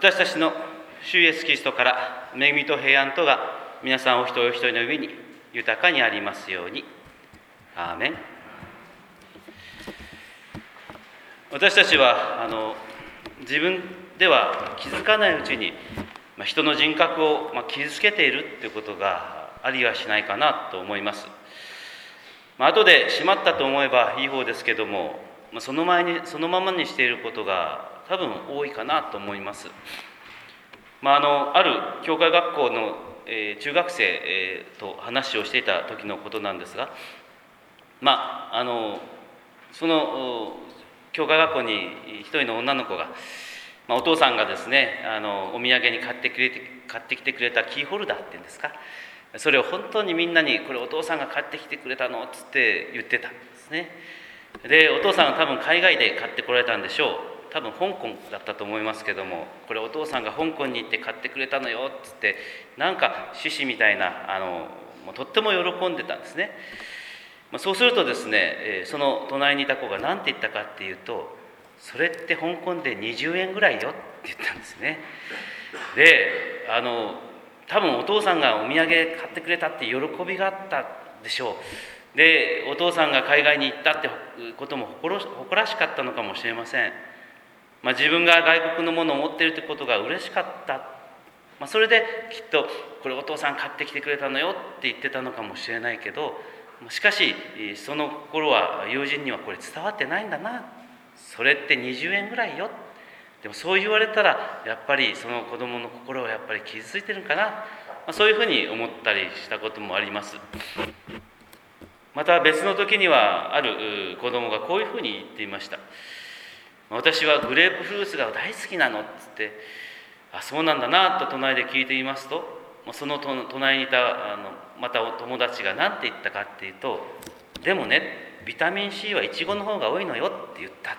私たちの主イエスキリストから恵みと平安とが皆さんお一人お一人の上に豊かにありますように。アーメン。私たちは自分では気づかないうちに人の人格を傷つけているということがありはしないかなと思います。後でしまったと思えばいい方ですけども、その前にそのままにしていることが多分多いかなと思います。ある教会学校の、中学生、と話をしていた時のことなんですが、その教会学校に一人の女の子が、お父さんがですねお土産に買ってきてくれたキーホルダーっていうんですか、それを本当にみんなにこれお父さんが買ってきてくれたのっつって言ってたんですね。でお父さんは多分海外で買ってこられたんでしょう。多分香港だったと思いますけども、これお父さんが香港に行って買ってくれたのよっつってなんか獅子みたいなとっても喜んでたんですね。そうするとですね、その隣にいた子が何て言ったかっていうと、それって香港で20円ぐらいよって言ったんですね。で多分お父さんがお土産買ってくれたって喜びがあったでしょう。でお父さんが海外に行ったってことも誇らしかったのかもしれません。自分が外国のものを持っているということが嬉しかった。それできっとこれお父さん買ってきてくれたのよって言ってたのかもしれないけど、しかしその頃は友人にはこれ伝わってないんだな。それって20円ぐらいよ。でもそう言われたらやっぱりその子供の心はやっぱり傷ついてるんかな、そういうふうに思ったりしたこともあります。また別の時にはある子供がこういうふうに言っていました。私はグレープフルーツが大好きなのっつって、そうなんだなと隣で聞いていますと、その隣にいたまたお友達が何て言ったかっていうと、でもねビタミン C はイチゴの方が多いのよって言ったって。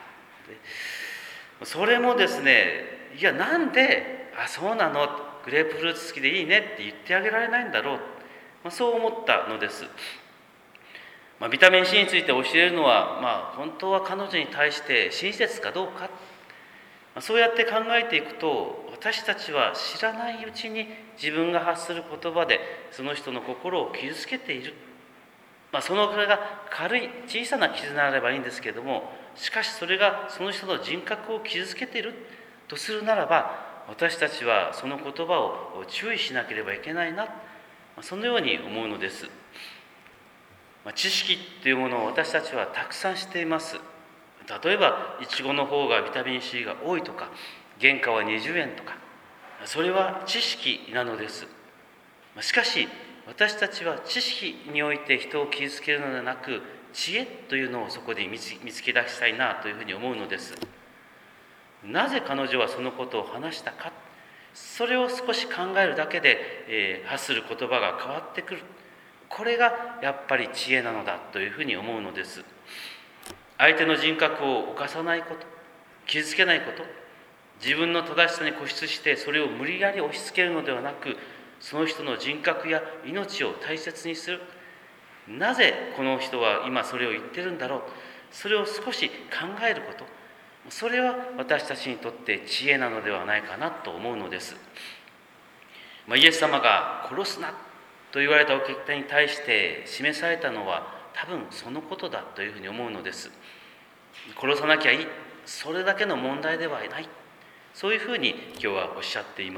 それもですね、いやなんでそうなの、グレープフルーツ好きでいいねって言ってあげられないんだろう、そう思ったのです。ビタミン C について教えるのは、本当は彼女に対して親切かどうか、そうやって考えていくと、私たちは知らないうちに自分が発する言葉でその人の心を傷つけている。それが軽い小さな傷なればいいんですけれども、しかしそれがその人の人格を傷つけているとするならば、私たちはその言葉を注意しなければいけないな、そのように思うのです。知識というものを私たちはたくさん知っています。例えばイチゴの方がビタミン C が多いとか、原価は20円とか、それは知識なのです。しかし私たちは知識において人を傷つけるのではなく、知恵というのをそこで見つけ出したいなというふうに思うのです。なぜ彼女はそのことを話したか、それを少し考えるだけで、発する言葉が変わってくる。これがやっぱり知恵なのだというふうに思うのです。相手の人格を侵さないこと、傷つけないこと、自分の正しさに固執してそれを無理やり押し付けるのではなく、その人の人格や命を大切にする。なぜこの人は今それを言ってるんだろう、それを少し考えること、それは私たちにとって知恵なのではないかなと思うのです。イエス様が殺すなと言われたお方に対して示されたのは多分そのことだというふうに思うのです。殺さなきゃいい、それだけの問題ではない、そういうふうに今日はおっしゃっています。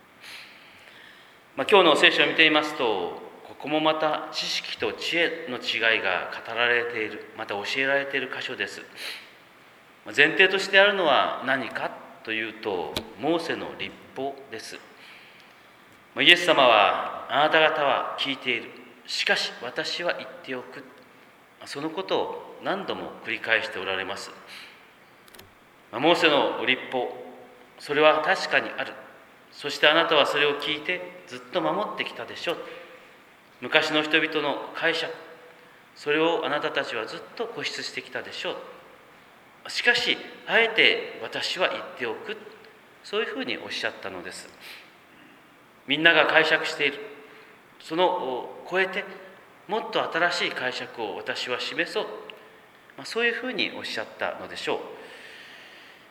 今日の聖書を見ていますと、ここもまた知識と知恵の違いが語られている、また教えられている箇所です。前提としてあるのは何かというと、モーセの律法です。イエス様は、あなた方は聞いている、しかし私は言っておく、そのことを何度も繰り返しておられます。モーセの律法、それは確かにある。そしてあなたはそれを聞いてずっと守ってきたでしょう。昔の人々の解釈、それをあなたたちはずっと固執してきたでしょう。しかしあえて私は言っておく、そういうふうにおっしゃったのです。みんなが解釈している、そのを超えてもっと新しい解釈を私は示そう、そういうふうにおっしゃったのでしょ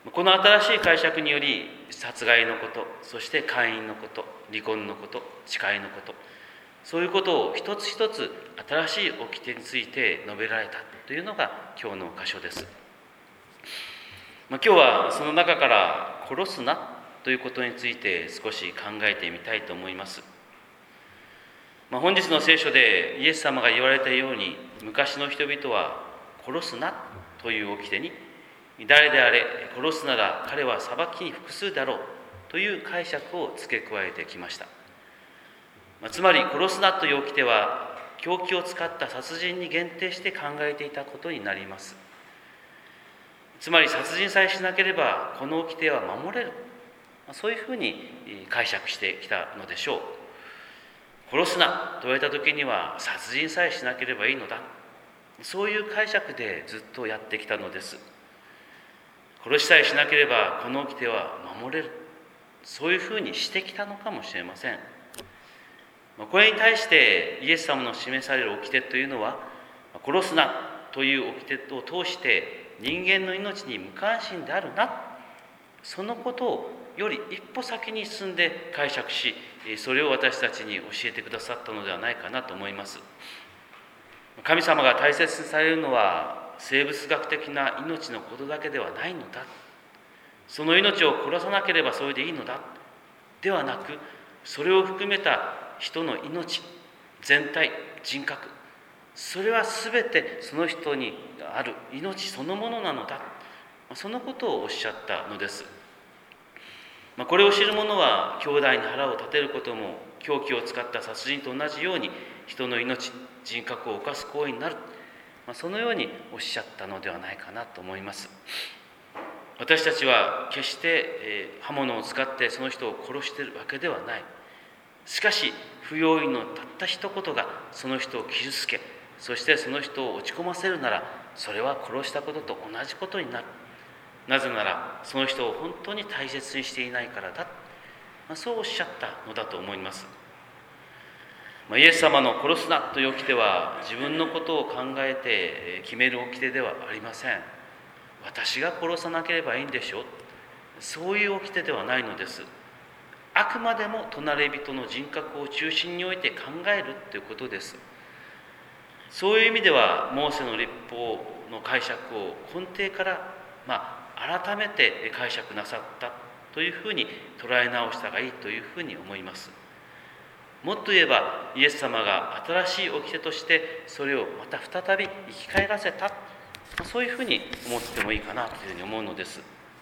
この新しい解釈により、殺害のこと、そして姦淫のこと、離婚のこと、誓いのこと、そういうことを一つ一つ新しい掟について述べられたというのが今日の箇所です。今日はその中から殺すなということについて少し考えてみたいと思います。本日の聖書でイエス様が言われたように、昔の人々は殺すなという掟に、誰であれ殺すなら彼は裁きに服するだろうという解釈を付け加えてきました。つまり殺すなという掟は凶器を使った殺人に限定して考えていたことになります。つまり殺人さえしなければこの掟は守れる、そういうふうに解釈してきたのでしょう。殺すなと言われた時には殺人さえしなければいいのだ、そういう解釈でずっとやってきたのです。殺しさえしなければこの掟は守れる、そういうふうにしてきたのかもしれません。これに対してイエス様の示される掟というのは、殺すなという掟を通して人間の命に無関心であるな、そのことをより一歩先に進んで解釈し、それを私たちに教えてくださったのではないかなと思います。神様が大切にされるのは生物学的な命のことだけではないのだ、その命を殺さなければそれでいいのだではなく、それを含めた人の命全体、人格、それは全てその人にある命そのものなのだ、そのことをおっしゃったのです。これを知る者は兄弟に腹を立てることも凶器を使った殺人と同じように人の命、人格を侵す行為になる、そのようにおっしゃったのではないかなと思います。私たちは決して刃物を使ってその人を殺しているわけではない。しかし不用意のたった一言がその人を傷つけ、そしてその人を落ち込ませるなら、それは殺したことと同じことになる。なぜならその人を本当に大切にしていないからだ、そうおっしゃったのだと思います。イエス様の殺すなという掟は自分のことを考えて決める掟ではありません。私が殺さなければいいんでしょ、そういう掟ではないのです。あくまでも隣人の人格を中心に置いて考えるということです。そういう意味ではモーセの律法の解釈を根底から改めて解釈なさったというふうに捉え直したがいいというふうに思います。もっと言えばイエス様が新しい掟としてそれをまた再び生き返らせた、そういうふうに思ってもいいかなというふうに思うのです。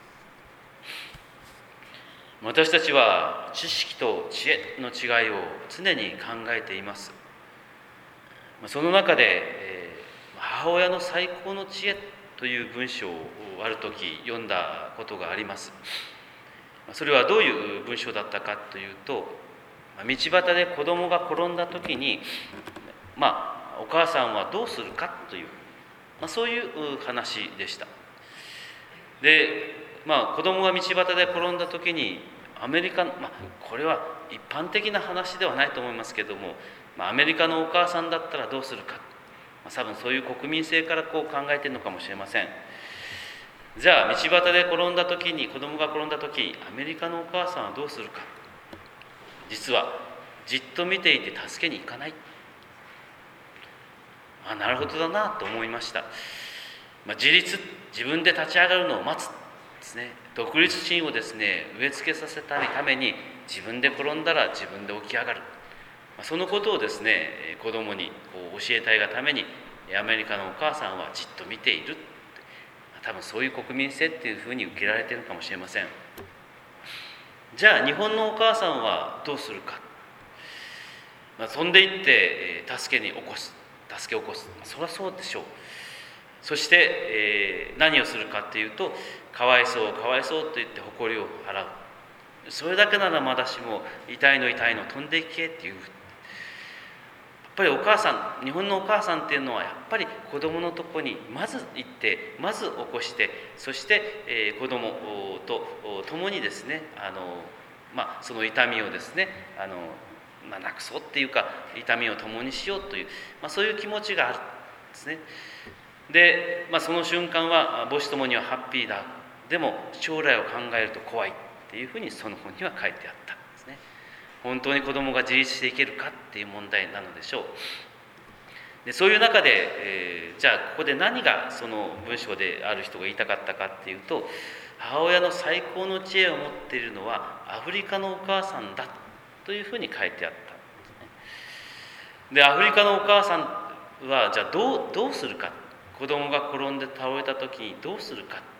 私たちは知識と知恵の違いを常に考えています。その中で母親の最高の知恵という文章をある時読んだことがあります。それはどういう文章だったかというと、道端で子供が転んだ時に、お母さんはどうするかという、そういう話でした。で、子供が道端で転んだ時にアメリカの、これは一般的な話ではないと思いますけども、アメリカのお母さんだったらどうするか、多分そういう国民性からこう考えているのかもしれません。じゃあ道端で転んだ時に、子供が転んだ時、アメリカのお母さんはどうするか。実はじっと見ていて助けに行かない。なるほどだなと思いました。自分で立ち上がるのを待つですね。独立心をですね、植え付けさせたために、自分で転んだら自分で起き上がる、そのことをですね、子供にこう教えたいがために、アメリカのお母さんはじっと見ている、多分そういう国民性っていうふうに受けられているかもしれません。じゃあ日本のお母さんはどうするか。飛んでいって助けを起こす、そりゃそうでしょう。そして、何をするかっていうと、かわいそうかわいそうと言って誇りを払う。それだけならまだしも、痛いの飛んでいけっていう。やっぱりお母さん、日本のお母さんっていうのはやっぱり子供のとこにまず行って、まず起こして、そして、子供と共にですね、その痛みをですね、なくそうっていうか、痛みを共にしようという、そういう気持ちがあるんですね。で、その瞬間は母子ともにはハッピーだ。 でも将来を考えると怖いっていうふうにその本には書いてあったんですね。本当に子供が自立していけるかっていう問題なのでしょう。でそういう中で、じゃあここで何がその文章である人が言いたかったかっていうと、母親の最高の知恵を持っているのはアフリカのお母さんだというふうに書いてあったんですね。でアフリカのお母さんはじゃあどうするか、子供が転んで倒れた時にどうするか、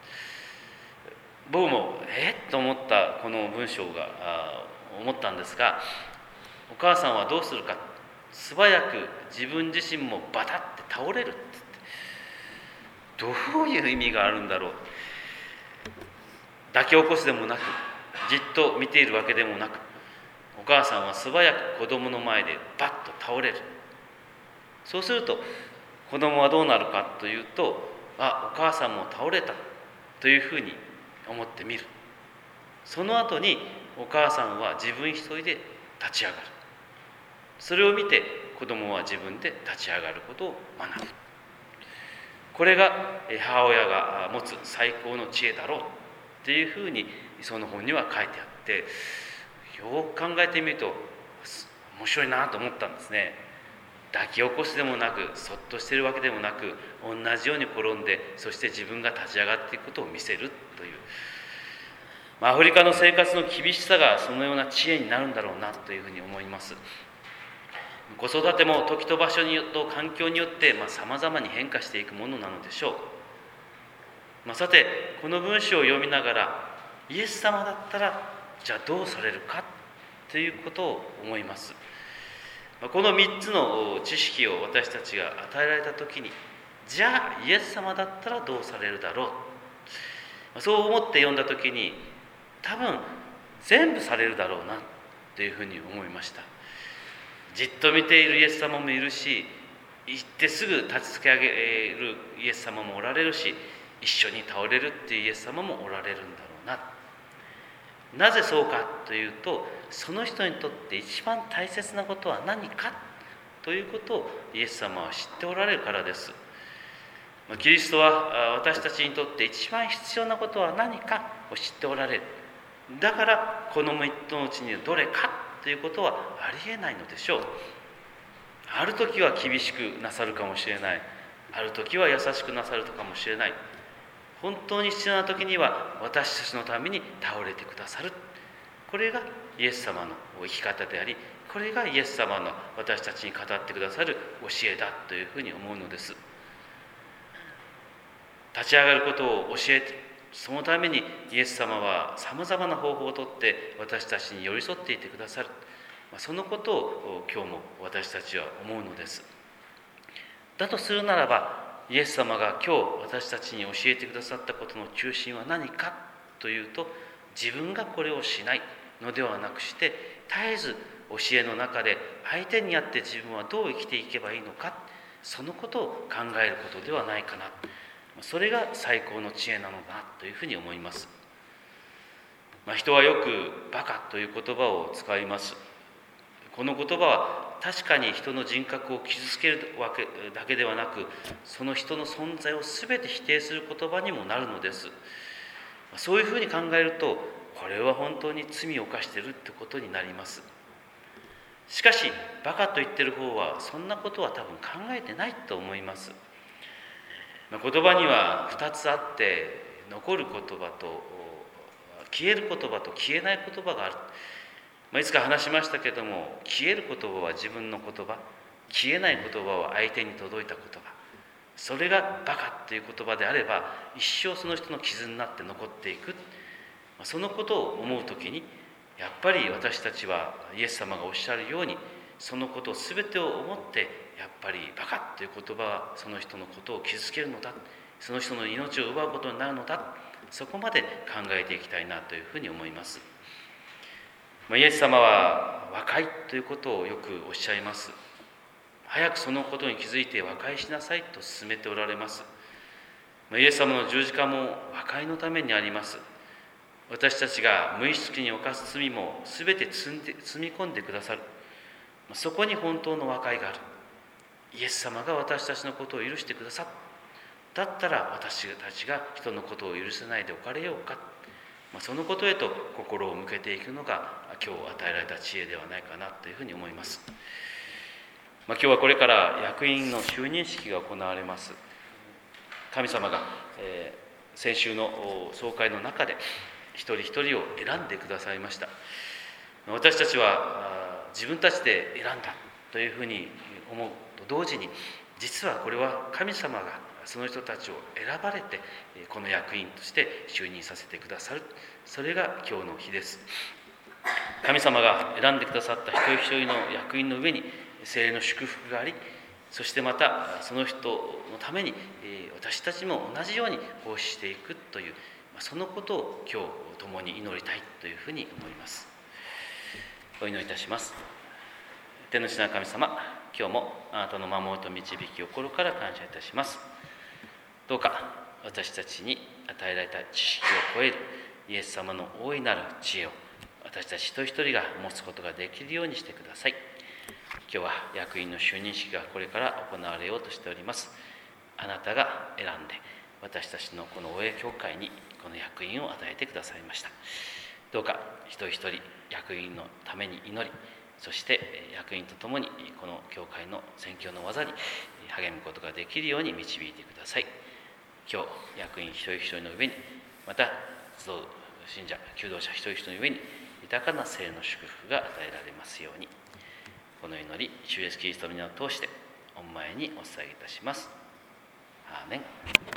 僕もと思ったこの文章が思ったんですが、お母さんはどうするか、素早く自分自身もバタッて倒れるって言って、どういう意味があるんだろう。抱き起こすでもなく、じっと見ているわけでもなく、お母さんは素早く子供の前でバッと倒れる。そうすると子供はどうなるかというと、お母さんも倒れたというふうに思ってみる。その後にお母さんは自分一人で立ち上がる。それを見て子供は自分で立ち上がることを学ぶ。これが母親が持つ最高の知恵だろうっていうふうにその本には書いてあって、よく考えてみると面白いなと思ったんですね。抱き起こすでもなく、そっとしているわけでもなく、同じように転んで、そして自分が立ち上がっていくことを見せるという、アフリカの生活の厳しさがそのような知恵になるんだろうなというふうに思います。子育ても時と場所によって環境によってさまざまに変化していくものなのでしょう。さてこの文章を読みながら、イエス様だったらじゃあどうされるかということを思います。この3つの知識を私たちが与えられたときに、じゃあイエス様だったらどうされるだろう、そう思って読んだときに、多分全部されるだろうなというふうに思いました。じっと見ているイエス様もいるし、行ってすぐ立ちつけ上げるイエス様もおられるし、一緒に倒れるっていうイエス様もおられるんだろうな。なぜそうかというと、その人にとって一番大切なことは何かということをイエス様は知っておられるからです。キリストは私たちにとって一番必要なことは何かを知っておられる。だからこの3つのうちにどれかということはありえないのでしょう。ある時は厳しくなさるかもしれない。ある時は優しくなさるかもしれない。本当に必要な時には私たちのために倒れてくださる。これがイエス様の生き方であり、これがイエス様の私たちに語ってくださる教えだというふうに思うのです。立ち上がることを教えて、そのためにイエス様はさまざまな方法をとって私たちに寄り添っていてくださる。そのことを今日も私たちは思うのです。だとするならば、イエス様が今日私たちに教えてくださったことの中心は何かというと、自分がこれをしないのではなくして、絶えず教えの中で相手にあって自分はどう生きていけばいいのか、そのことを考えることではないかな。それが最高の知恵なのだというふうに思います。人はよくバカという言葉を使います。この言葉は確かに人の人格を傷つけるわけだけではなく、その人の存在を全て否定する言葉にもなるのです。そういうふうに考えると、これは本当に罪を犯しているってことになります。しかしバカと言ってる方はそんなことは多分考えてないと思います。言葉には2つあって、残る言葉と消える言葉と消えない言葉がある。いつか話しましたけども、消える言葉は自分の言葉、消えない言葉は相手に届いた言葉、それがバカという言葉であれば、一生その人の傷になって残っていく。そのことを思うときに、やっぱり私たちはイエス様がおっしゃるように、そのこと全てを思って、やっぱりバカという言葉はその人のことを傷つけるのだ、その人の命を奪うことになるのだ、そこまで考えていきたいなというふうに思います。イエス様は和解ということをよくおっしゃいます。早くそのことに気づいて和解しなさいと勧めておられます。イエス様の十字架も和解のためにあります。私たちが無意識に犯す罪も全て積み込んでくださる。そこに本当の和解がある。イエス様が私たちのことを許してくださっだったら私たちが人のことを許せないでおかれようか、そのことへと心を向けていくのが今日与えられた知恵ではないかなというふうに思います。今日はこれから役員の就任式が行われます。神様が、先週の総会の中で一人一人を選んでくださいました。私たちは自分たちで選んだというふうに思うと同時に、実はこれは神様がその人たちを選ばれてこの役員として就任させてくださる、それが今日の日です。神様が選んでくださった一人一人の役員の上に聖霊の祝福があり、そしてまたその人のために私たちも同じように奉仕していくという、そのことを今日共に祈りたいというふうに思います。お祈りいたします。天の父なる神様、今日もあなたの守りと導きを心から感謝いたします。どうか私たちに与えられた知識を超えるイエス様の大いなる知恵を私たち一人一人が持つことができるようにしてください。今日は役員の就任式がこれから行われようとしております。あなたが選んで私たちのこの大江教会にこの役員を与えてくださいました。どうか一人一人役員のために祈り、そして役員とともにこの教会の宣教の技に励むことができるように導いてください。今日役員一人一人の上に、また集う信者求道者一人一人の上に豊かな聖の祝福が与えられますように、この祈り主イエスキリストの皆を通して御前にお捧げいたします。アーメン。